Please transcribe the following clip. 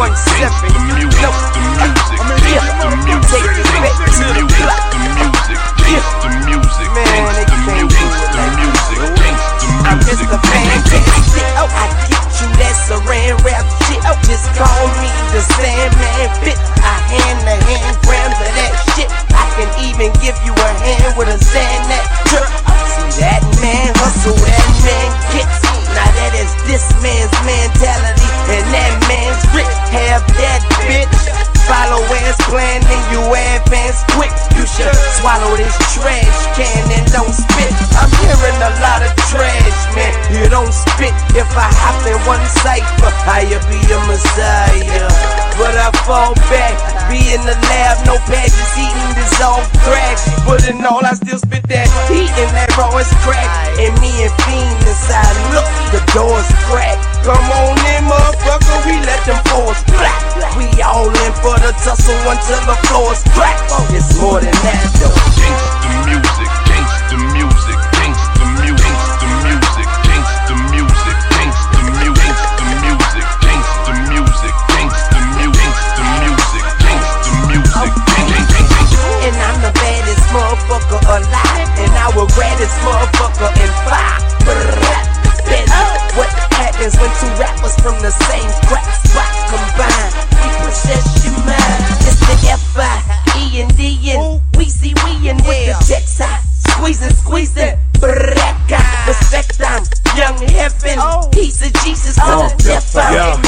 Swallow this trash can and don't spit. I'm hearing a lot of trash, man. You don't spit. If I hop in one cipher, I'll be a messiah. But I fall back, be in the lab, no badges, eating this all crack. But in all, I still spit that heat and that raw is crack. And me and Fiend inside, look, the door's cracked. Come on in, motherfucker, we let them fours black. We all in for the tussle until the floor's crack. It's more than that, though. Gangsta music, gangsta music, gangsta music, gangsta music, gangsta music, gangsta music, gangsta music, gangsta music, gangsta music, gangsta music. And I'm the baddest motherfucker alive, and I will grab this motherfucker in 5. What happens when two rappers from the same crack spot combine? We possess your mind. It's the F-I-E and D and we in with the checks high. Squeezing, Respect, I'm young heaven. Piece of Jesus for the death.